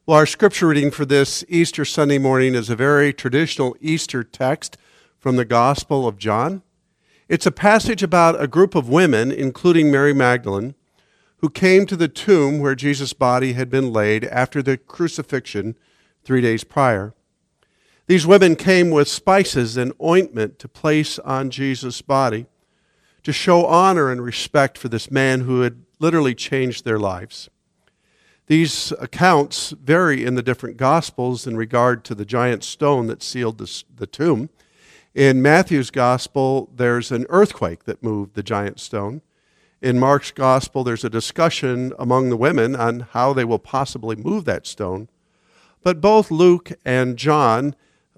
Well, our scripture reading for this Easter Sunday morning is a very traditional Easter text from the Gospel of John. It's a passage about a group of women, including Mary Magdalene, who came to the tomb where Jesus' body had been laid after the crucifixion 3 days prior. These women came with spices and ointment to place on Jesus' body to show honor and respect for this man who had literally changed their lives. These accounts vary in the different Gospels in regard to the giant stone that sealed the tomb. In Matthew's Gospel, there's an earthquake that moved the giant stone. In Mark's Gospel, there's a discussion among the women on how they will possibly move that stone. But both Luke and John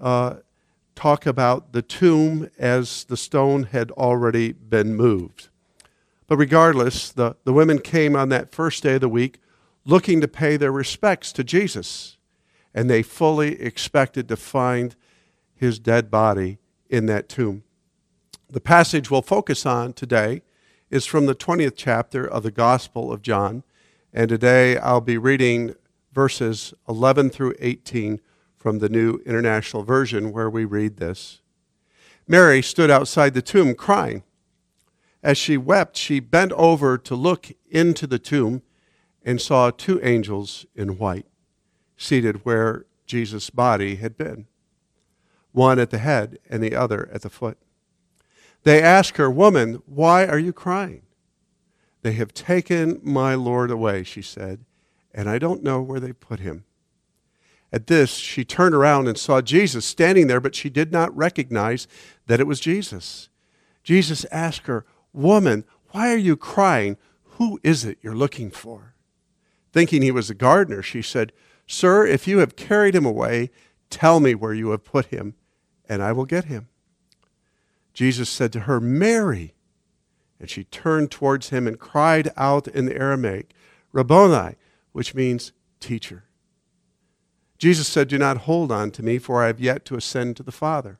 talk about the tomb as the stone had already been moved. But regardless, the women came on that first day of the week looking to pay their respects to Jesus, and they fully expected to find his dead body in that tomb. The passage we'll focus on today is from the 20th chapter of the Gospel of John, and today I'll be reading verses 11 through 18 from the New International Version, where we read this. Mary stood outside the tomb crying. As she wept, she bent over to look into the tomb and saw 2 angels in white, seated where Jesus' body had been, one at the head and the other at the foot. They asked her, "Woman, why are you crying?" "They have taken my Lord away," she said, "and I don't know where they put him." At this, she turned around and saw Jesus standing there, but she did not recognize that it was Jesus. Jesus asked her, "Woman, why are you crying? Who is it you're looking for?" Thinking he was a gardener, she said, "Sir, if you have carried him away, tell me where you have put him, and I will get him." Jesus said to her, "Mary." And she turned towards him and cried out in the Aramaic, "Rabboni," which means teacher. Jesus said, "Do not hold on to me, for I have yet to ascend to the Father.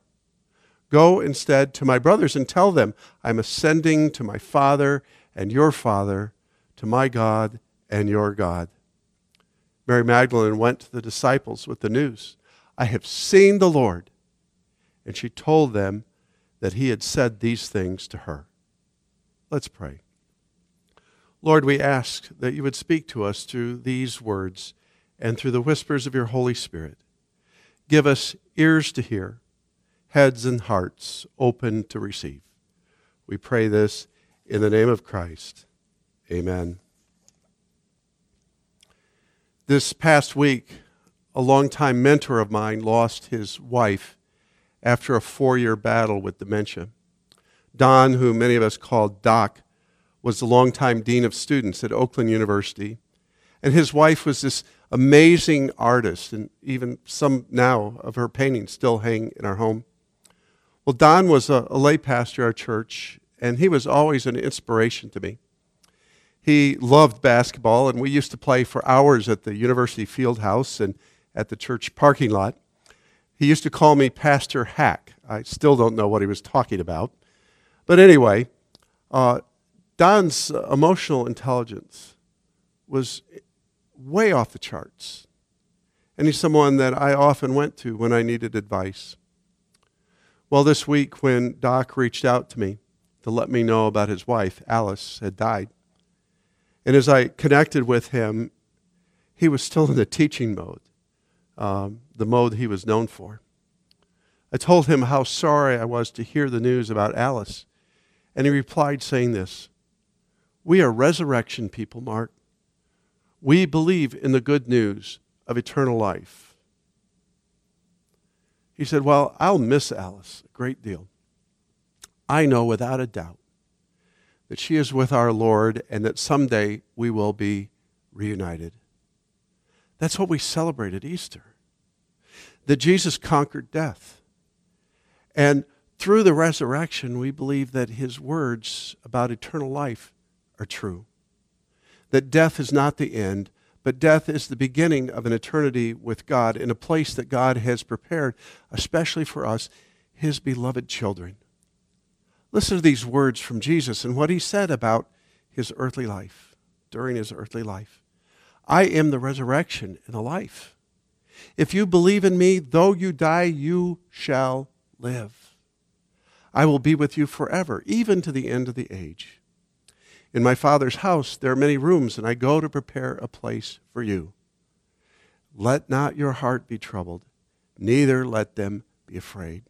Go instead to my brothers and tell them, I am ascending to my Father and your Father, to my God and your God." Mary Magdalene went to the disciples with the news, "I have seen the Lord." And she told them that he had said these things to her. Let's pray. Lord, we ask that you would speak to us through these words and through the whispers of your Holy Spirit. Give us ears to hear, heads and hearts open to receive. We pray this in the name of Christ. Amen. This past week, a longtime mentor of mine lost his wife after a 4-year battle with dementia. Don, who many of us call Doc, was the longtime dean of students at Oakland University, and his wife was this amazing artist, and even some now of her paintings still hang in our home. Well, Don was a lay pastor at our church, and he was always an inspiration to me. He loved basketball, and we used to play for hours at the university field house and at the church parking lot. He used to call me Pastor Hack. I still don't know what he was talking about. But anyway, Don's emotional intelligence was way off the charts. And he's someone that I often went to when I needed advice. Well, this week when Doc reached out to me to let me know about his wife, Alice, had died, and as I connected with him, he was still in the teaching mode, the mode he was known for. I told him how sorry I was to hear the news about Alice, and he replied saying this, "We are resurrection people, Mark. We believe in the good news of eternal life." He said, "Well, I'll miss Alice a great deal. I know without a doubt that she is with our Lord and that someday we will be reunited." That's what we celebrate at Easter, that Jesus conquered death. And through the resurrection, we believe that his words about eternal life are true. That death is not the end, but death is the beginning of an eternity with God in a place that God has prepared, especially for us, his beloved children. Listen to these words from Jesus and what he said about his earthly life, during his earthly life. "I am the resurrection and the life. If you believe in me, though you die, you shall live. I will be with you forever, even to the end of the age. In my Father's house there are many rooms, and I go to prepare a place for you. Let not your heart be troubled, neither let them be afraid.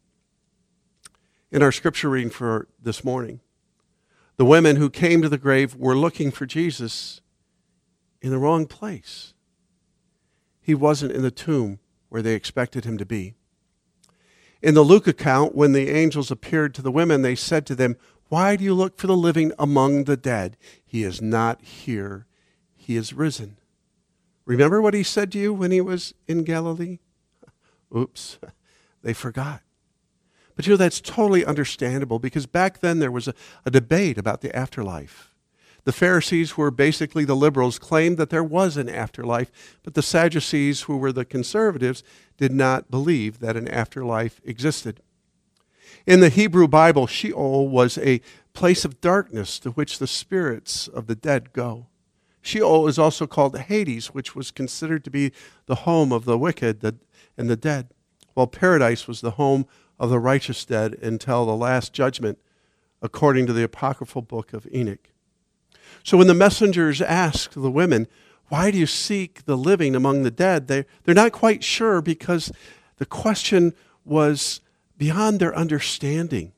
In our scripture reading for this morning, the women who came to the grave were looking for Jesus in the wrong place. He wasn't in the tomb where they expected him to be. In the Luke account, when the angels appeared to the women, they said to them, "Why do you look for the living among the dead? He is not here. He is risen." Remember what he said to you when he was in Galilee? Oops, they forgot. But that's totally understandable, because back then there was a debate about the afterlife. The Pharisees, who were basically the liberals, claimed that there was an afterlife, but the Sadducees, who were the conservatives, did not believe that an afterlife existed. In the Hebrew Bible, Sheol was a place of darkness to which the spirits of the dead go. Sheol is also called Hades, which was considered to be the home of the wicked and the dead, while paradise was the home of the righteous dead until the last judgment, according to the apocryphal book of Enoch. So when the messengers asked the women, "Why do you seek the living among the dead?" they're not quite sure, because the question was beyond their understanding.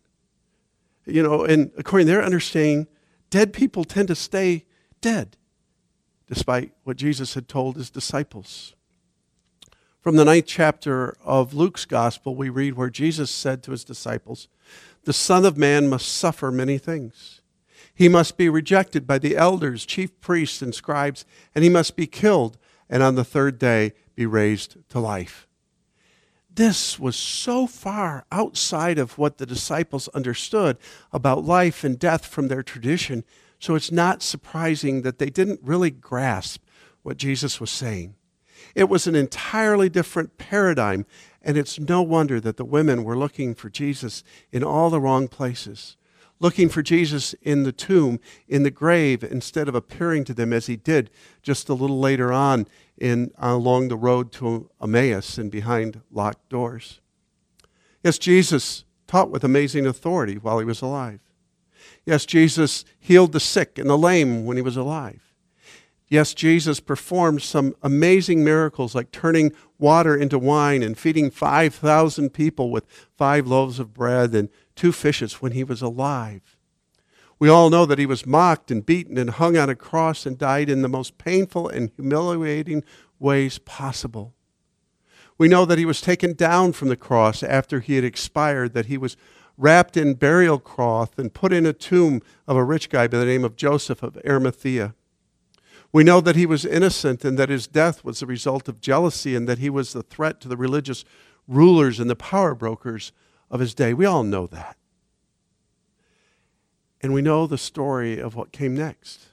And according to their understanding, dead people tend to stay dead, despite what Jesus had told his disciples. From the 9th chapter of Luke's gospel, we read where Jesus said to his disciples, "The Son of Man must suffer many things. He must be rejected by the elders, chief priests, and scribes, and he must be killed, and on the third day be raised to life." This was so far outside of what the disciples understood about life and death from their tradition, so it's not surprising that they didn't really grasp what Jesus was saying. It was an entirely different paradigm, and it's no wonder that the women were looking for Jesus in all the wrong places, looking for Jesus in the tomb, in the grave, instead of appearing to them as he did just a little later on along the road to Emmaus and behind locked doors. Yes, Jesus taught with amazing authority while he was alive. Yes, Jesus healed the sick and the lame when he was alive. Yes, Jesus performed some amazing miracles, like turning water into wine and feeding 5,000 people with 5 loaves of bread and 2 fishes when he was alive. We all know that he was mocked and beaten and hung on a cross and died in the most painful and humiliating ways possible. We know that he was taken down from the cross after he had expired, that he was wrapped in burial cloth and put in a tomb of a rich guy by the name of Joseph of Arimathea. We know that he was innocent and that his death was the result of jealousy, and that he was the threat to the religious rulers and the power brokers of his day. We all know that. And we know the story of what came next.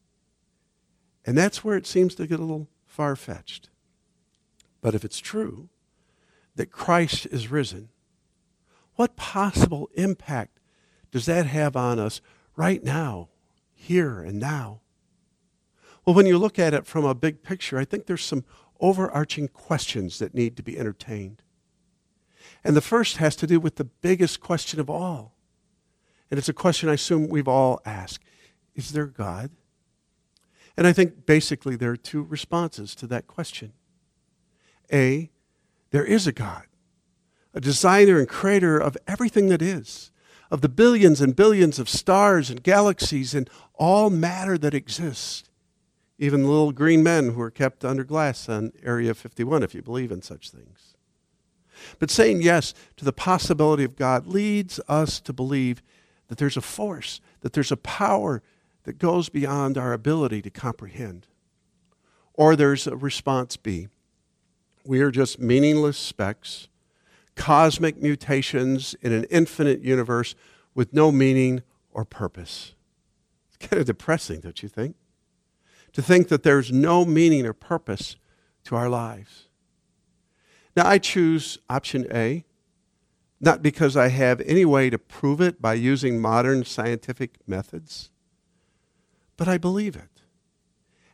And that's where it seems to get a little far-fetched. But if it's true that Christ is risen, what possible impact does that have on us right now, here and now? Well, when you look at it from a big picture, I think there's some overarching questions that need to be entertained. And the first has to do with the biggest question of all. And it's a question I assume we've all asked. Is there God? And I think basically there are 2 responses to that question. A, there is a God, a designer and creator of everything that is, of the billions and billions of stars and galaxies and all matter that exists. Even little green men who are kept under glass on Area 51, if you believe in such things. But saying yes to the possibility of God leads us to believe that there's a force, that there's a power that goes beyond our ability to comprehend. Or there's a response B. We are just meaningless specks, cosmic mutations in an infinite universe with no meaning or purpose. It's kind of depressing, don't you think? To think that there's no meaning or purpose to our lives. Now, I choose option A, not because I have any way to prove it by using modern scientific methods, but I believe it.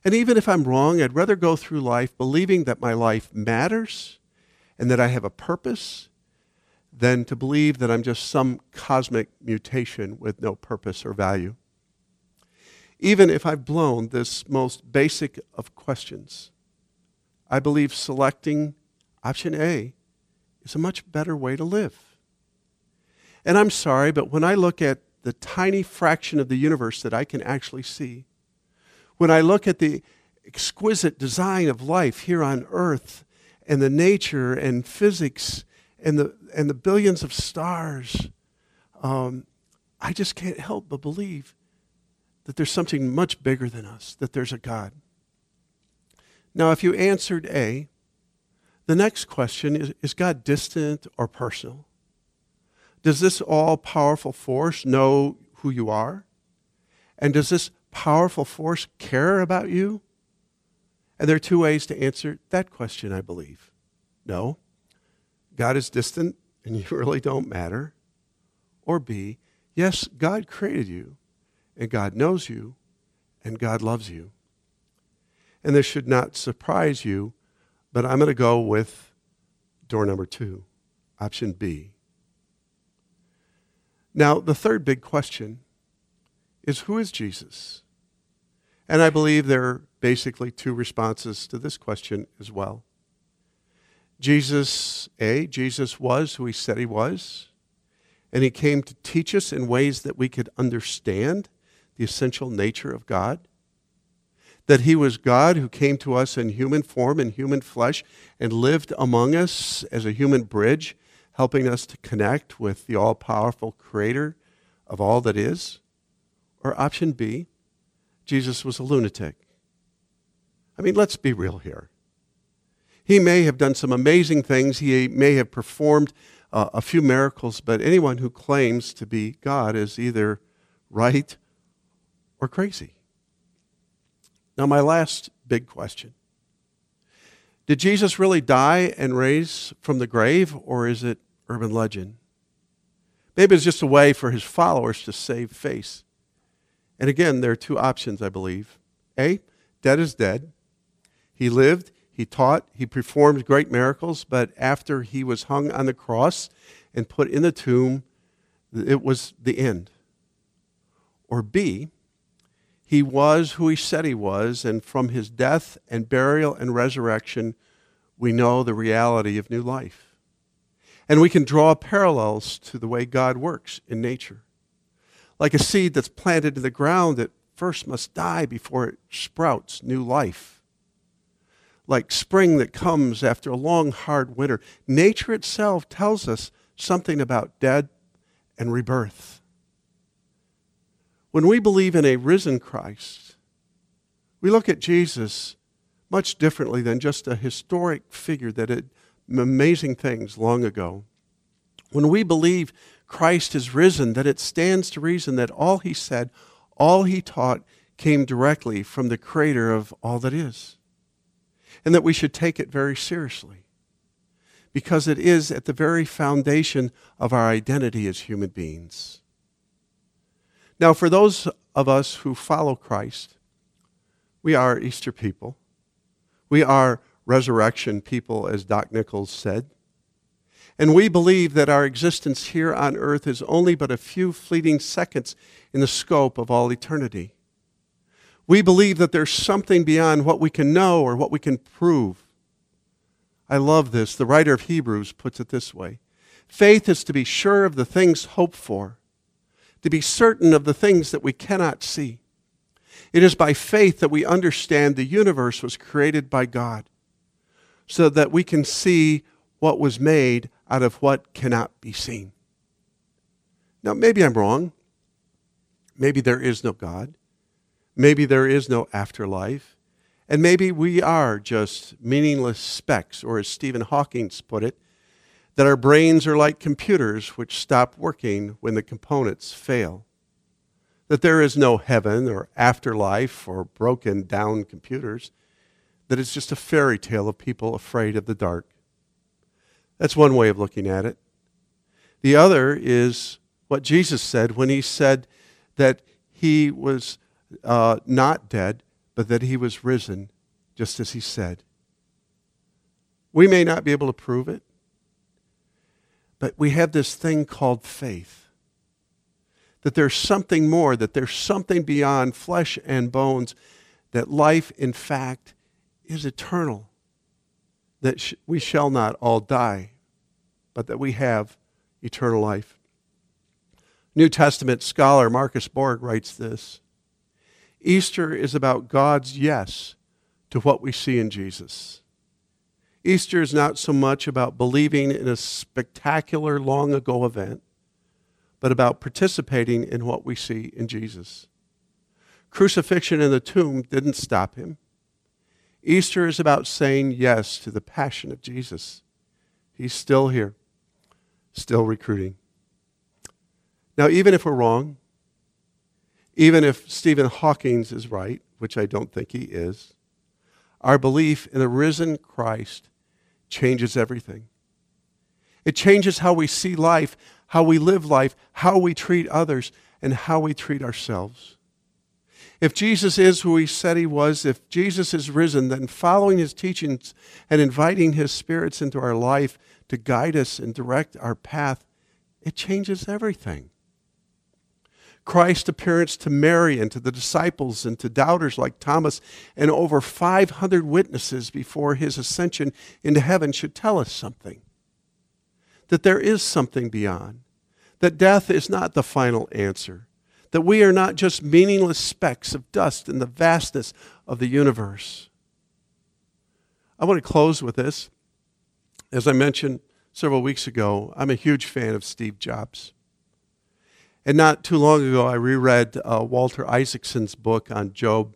And even if I'm wrong, I'd rather go through life believing that my life matters and that I have a purpose than to believe that I'm just some cosmic mutation with no purpose or value. Even if I've blown this most basic of questions, I believe selecting option A is a much better way to live. And I'm sorry, but when I look at the tiny fraction of the universe that I can actually see, when I look at the exquisite design of life here on earth and the nature and physics and the billions of stars, I just can't help but believe that there's something much bigger than us, that there's a God. Now, if you answered A, the next question is God distant or personal? Does this all-powerful force know who you are? And does this powerful force care about you? And there are two ways to answer that question, I believe. No, God is distant and you really don't matter. Or B, yes, God created you and God knows you and God loves you. And this should not surprise you, but I'm going to go with door number 2, option B. Now, the third big question is, who is Jesus? And I believe there are basically 2 responses to this question as well. Jesus was who he said he was, and he came to teach us in ways that we could understand the essential nature of God. That he was God who came to us in human form, in human flesh, and lived among us as a human bridge, helping us to connect with the all-powerful creator of all that is. Or option B, Jesus was a lunatic. I mean, let's be real here. He may have done some amazing things. He may have performed a few miracles, but anyone who claims to be God is either right or crazy. Now, my last big question. Did Jesus really die and raise from the grave, or is it urban legend? Maybe it's just a way for his followers to save face. And again, there are 2 options, I believe. A, dead is dead. He lived, he taught, he performed great miracles, but after he was hung on the cross and put in the tomb, it was the end. Or B, he was who he said he was, and from his death and burial and resurrection, we know the reality of new life. And we can draw parallels to the way God works in nature. Like a seed that's planted in the ground that first must die before it sprouts new life. Like spring that comes after a long, hard winter. Nature itself tells us something about death and rebirth. When we believe in a risen Christ, we look at Jesus much differently than just a historic figure that did amazing things long ago. When we believe Christ is risen, that it stands to reason that all he said, all he taught, came directly from the creator of all that is. And that we should take it very seriously, because it is at the very foundation of our identity as human beings. Now, for those of us who follow Christ, we are Easter people. We are resurrection people, as Doc Nichols said. And we believe that our existence here on earth is only but a few fleeting seconds in the scope of all eternity. We believe that there's something beyond what we can know or what we can prove. I love this. The writer of Hebrews puts it this way. Faith is to be sure of the things hoped for, to be certain of the things that we cannot see. It is by faith that we understand the universe was created by God, so that we can see what was made out of what cannot be seen. Now, maybe I'm wrong. Maybe there is no God. Maybe there is no afterlife. And maybe we are just meaningless specks, or as Stephen Hawking put it, that our brains are like computers which stop working when the components fail. That there is no heaven or afterlife or broken down computers. That it's just a fairy tale of people afraid of the dark. That's one way of looking at it. The other is what Jesus said when he said that he was not dead, but that he was risen just as he said. We may not be able to prove it, but we have this thing called faith. That there's something more, that there's something beyond flesh and bones, that life, in fact, is eternal. That we shall not all die, but that we have eternal life. New Testament scholar Marcus Borg writes this: Easter is about God's yes to what we see in Jesus. Easter is not so much about believing in a spectacular long-ago event, but about participating in what we see in Jesus. Crucifixion in the tomb didn't stop him. Easter is about saying yes to the passion of Jesus. He's still here, still recruiting. Now, even if we're wrong, even if Stephen Hawking is right, which I don't think he is, our belief in the risen Christ changes everything. It changes how we see life, how we live life, how we treat others, and how we treat ourselves. If Jesus is who he said he was, if Jesus is risen, then following his teachings and inviting his spirits into our life to guide us and direct our path, it changes everything. Christ's appearance to Mary and to the disciples and to doubters like Thomas and over 500 witnesses before his ascension into heaven should tell us something. That there is something beyond. That death is not the final answer. That we are not just meaningless specks of dust in the vastness of the universe. I want to close with this. As I mentioned several weeks ago, I'm a huge fan of Steve Jobs. And not too long ago, I reread Walter Isaacson's book on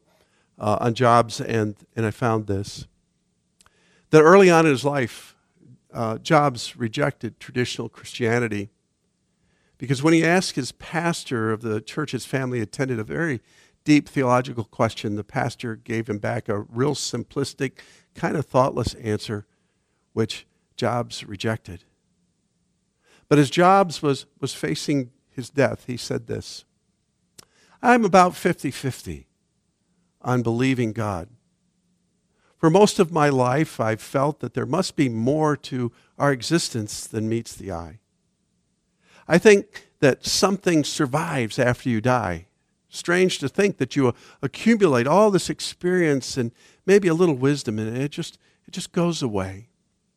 Jobs, and I found this. That early on in his life, Jobs rejected traditional Christianity because when he asked his pastor of the church his family attended a very deep theological question, the pastor gave him back a real simplistic, kind of thoughtless answer, which Jobs rejected. But as Jobs was facing his death, he said this: I'm about 50-50 on believing God. For most of my life, I've felt that there must be more to our existence than meets the eye. I think that something survives after you die. Strange to think that you accumulate all this experience and maybe a little wisdom, and it just goes away.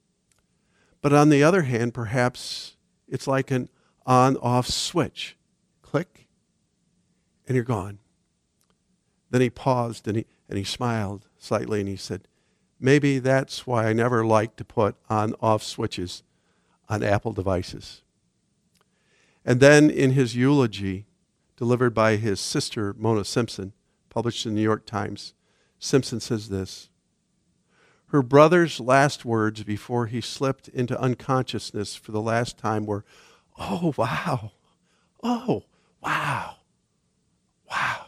But on the other hand, perhaps it's like an on-off switch. Click, and you're gone. Then he paused and he smiled slightly and he said, maybe that's why I never like to put on-off switches on Apple devices. And then in his eulogy, delivered by his sister, Mona Simpson, published in the New York Times, Simpson says this: her brother's last words before he slipped into unconsciousness for the last time were, "Oh, wow. Oh, wow. Wow."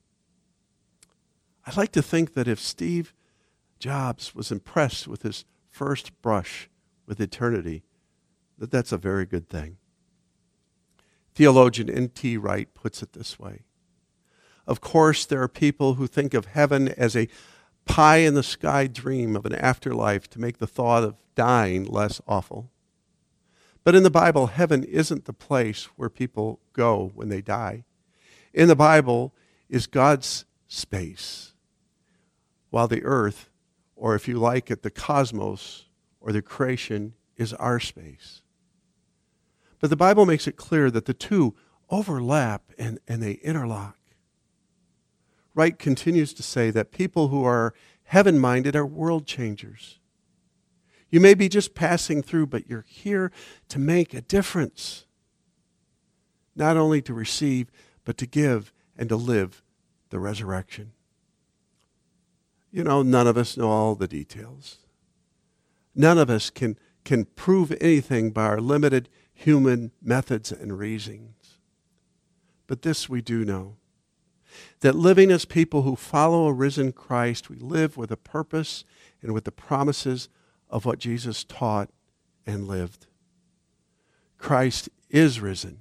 I'd like to think that if Steve Jobs was impressed with his first brush with eternity, that's a very good thing. Theologian N.T. Wright puts it this way: of course, there are people who think of heaven as a pie-in-the-sky dream of an afterlife to make the thought of dying less awful. But in the Bible, heaven isn't the place where people go when they die. In the Bible is God's space, while the earth, or if you like it, the cosmos, or the creation, is our space. But the Bible makes it clear that the two overlap and they interlock. Wright continues to say that people who are heaven-minded are world changers. You may be just passing through, but you're here to make a difference. Not only to receive, but to give and to live the resurrection. You know, none of us know all the details. None of us can prove anything by our limited human methods and reasonings. But this we do know: that living as people who follow a risen Christ, we live with a purpose and with the promises of what Jesus taught and lived. Christ is risen.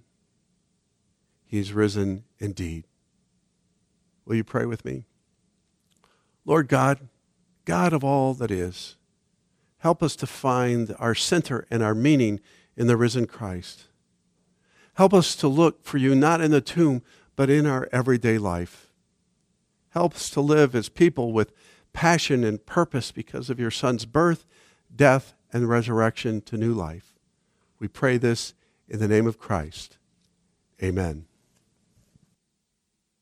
He's risen indeed. Will you pray with me? Lord God, God of all that is, help us to find our center and our meaning in the risen Christ. Help us to look for you not in the tomb, but in our everyday life. Help us to live as people with passion and purpose because of your Son's birth, death, and resurrection to new life. We pray this in the name of Christ. Amen.